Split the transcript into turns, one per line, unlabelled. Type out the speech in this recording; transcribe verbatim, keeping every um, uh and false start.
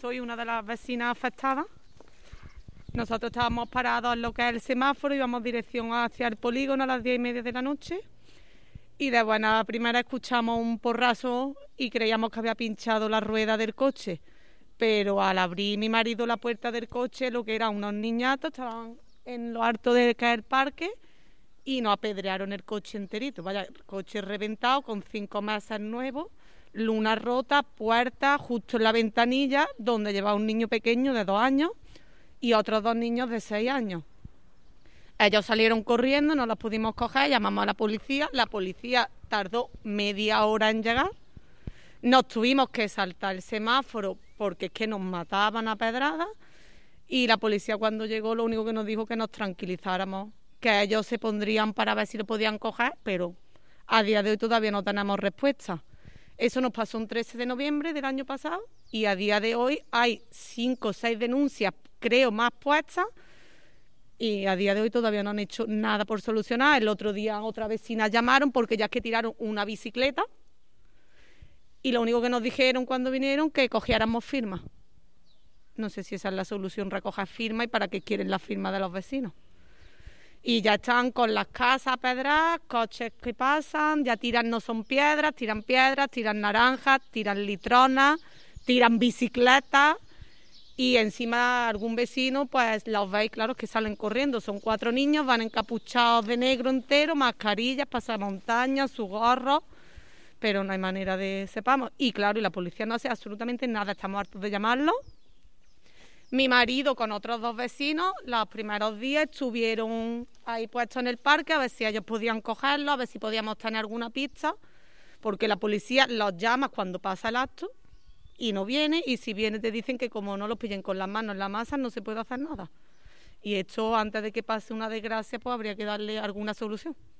soy una de las vecinas afectadas. Nosotros estábamos parados en lo que es el semáforo, íbamos dirección hacia el polígono a las diez y media de la noche y de buena primera escuchamos un porrazo y creíamos que había pinchado la rueda del coche, pero al abrir mi marido la puerta del coche, lo que eran unos niñatos, estaban en lo alto de que es el parque y nos apedrearon el coche enterito. Vaya, el coche reventado con cinco mesas nuevos, luna rota, puerta justo en la ventanilla donde llevaba un niño pequeño de dos años y otros dos niños de seis años. Ellos salieron corriendo, no los pudimos coger, llamamos a la policía, la policía tardó media hora en llegar, nos tuvimos que saltar el semáforo porque es que nos mataban a pedradas y la policía cuando llegó lo único que nos dijo que nos tranquilizáramos, que ellos se pondrían para ver si lo podían coger, pero a día de hoy todavía no tenemos respuesta. Eso nos pasó un trece de noviembre del año pasado y a día de hoy hay cinco o seis denuncias, creo, más puestas y a día de hoy todavía no han hecho nada por solucionar. El otro día otra vecina llamaron porque ya es que tiraron una bicicleta y lo único que nos dijeron cuando vinieron que cogiéramos firmas. No sé si esa es la solución, recoger firmas y para qué quieren las firmas de los vecinos. Y ya están con las casas pedradas, coches que pasan, ya tiran, no son piedras, tiran piedras, tiran naranjas, tiran litronas, tiran bicicletas y encima algún vecino, pues los veis, claro, que salen corriendo. Son cuatro niños, van encapuchados de negro entero, mascarillas, pasamontañas, su gorro, pero no hay manera de sepamos. Y claro, y la policía no hace absolutamente nada, estamos hartos de llamarlo. Mi marido con otros dos vecinos, los primeros días estuvieron ahí puestos en el parque a ver si ellos podían cogerlo, a ver si podíamos tener alguna pista, porque la policía los llama cuando pasa el acto y no viene, y si viene te dicen que como no los pillen con las manos en la masa no se puede hacer nada. Y esto, antes de que pase una desgracia, pues habría que darle alguna solución.